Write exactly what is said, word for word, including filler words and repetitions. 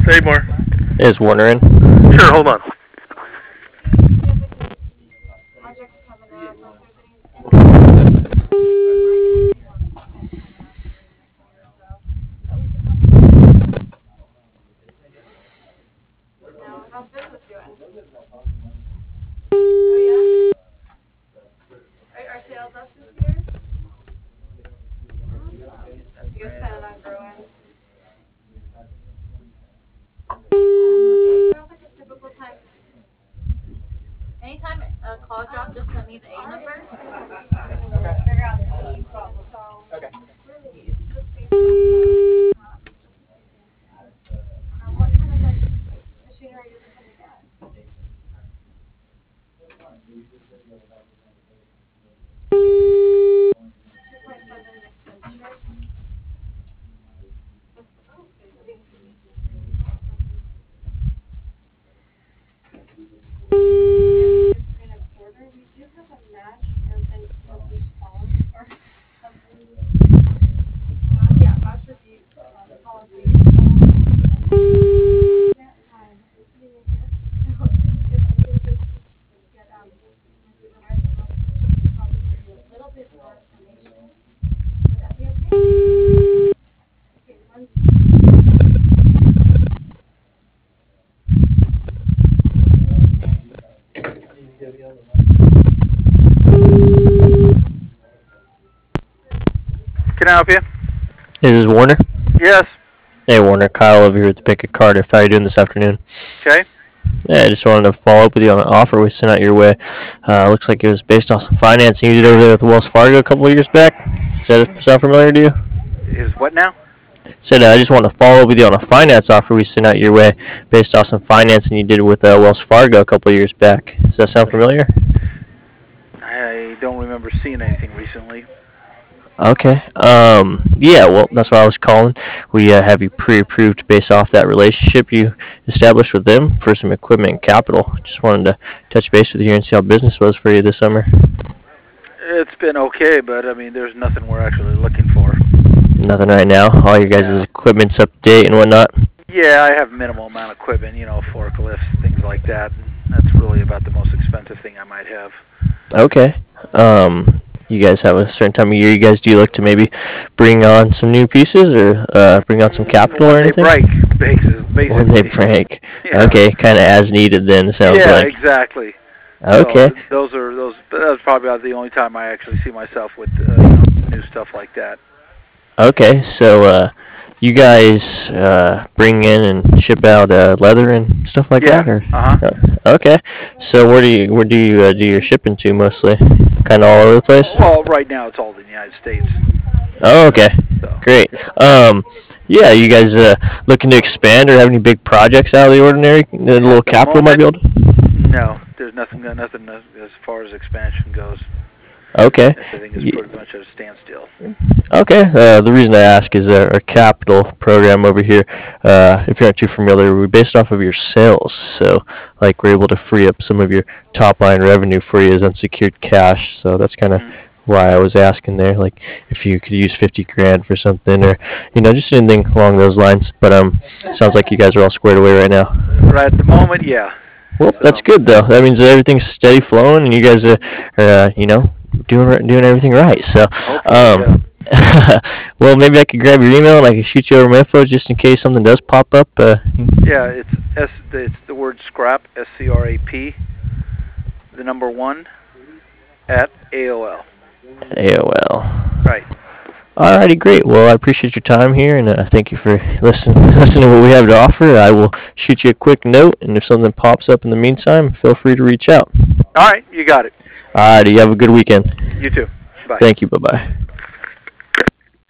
Seymour. Is Warner in? Sure, hold on. How's business doing? Oh yeah? Are, are sales up this year? You guys planning on growing? Sounds like a typical time. Anytime a call drop, just send me the A number. Figure out the problem. Okay. What kind of like machinery are you looking to get? two point seven extension. We do have a match and then a response or something. Uh, yeah, match review uh, policy. Yeah, time. Get um, supervisor a little bit more information. Would that be okay? Okay, one. Can I help you? Is this Warner? Yes. Hey Warner, Kyle over here with the Pick a Cardiff. How you doing this afternoon? Okay. Yeah, I just wanted to follow up with you on an offer we sent out your way. Uh, looks like it was based off some financing you did over there with Wells Fargo a couple of years back. Does that sound familiar to you? Is what now? Said uh, I just want to follow up with you on a finance offer we sent out your way based off some financing you did with uh, Wells Fargo a couple of years back. Does that sound familiar? I don't remember seeing anything recently. Okay. Um. Yeah. Well, that's why I was calling. We uh, have you pre-approved based off that relationship you established with them for some equipment and capital. Just wanted to touch base with you and see how business was for you this summer. It's been okay, but I mean, there's nothing we're actually looking for. Nothing right now. All your guys' Yeah. equipment's up to date and whatnot. Yeah, I have minimal amount of equipment, you know, forklifts, things like that. That's really about the most expensive thing I might have. Okay. Um. You guys have a certain time of year you guys do look to maybe bring on some new pieces or uh, bring on some capital when or anything? They break, basically. When they break. Yeah. Okay, kind of as needed then, it sounds yeah, like. exactly. Okay. So those are those. That's probably about the only time I actually see myself with uh, you know, new stuff like that. Okay, so uh, you guys uh, bring in and ship out uh, leather and stuff like Yeah. that, or? Uh-huh. Okay, so where do you where do you uh, do your shipping to mostly? Kind of all over the place. Well, right now it's all in the United States. Oh, okay, So. great. Um, yeah, you guys uh, looking to expand or have any big projects out of the ordinary? A little capital might be able to. No, there's nothing nothing as far as expansion goes. Okay. Everything is pretty much at a standstill. Okay. Uh, the reason I ask is our, our capital program over here, uh, if you're not too familiar, we're based off of your sales. So, like, we're able to free up some of your top-line revenue for you as unsecured cash. So that's kind of mm-hmm. why I was asking there, like, if you could use fifty grand for something or, you know, just anything along those lines. But um, sounds like you guys are all squared away right now. Right at the moment, yeah. Well, so. That's good, though. That means that everything's steady flowing and you guys are, are uh, you know, doing doing everything right. So, okay, um, yeah. Well, maybe I could grab your email and I could shoot you over my info just in case something does pop up. Uh, yeah, it's S. It's the word scrap, S C R A P, the number one, at A O L. A O L. Right. Alrighty, great. Well, I appreciate your time here, and uh, thank you for listening listening to what we have to offer. I will shoot you a quick note, and if something pops up in the meantime, feel free to reach out. All right, you got it. Alrighty, you have a good weekend. You too. Bye. Thank you. Bye-bye.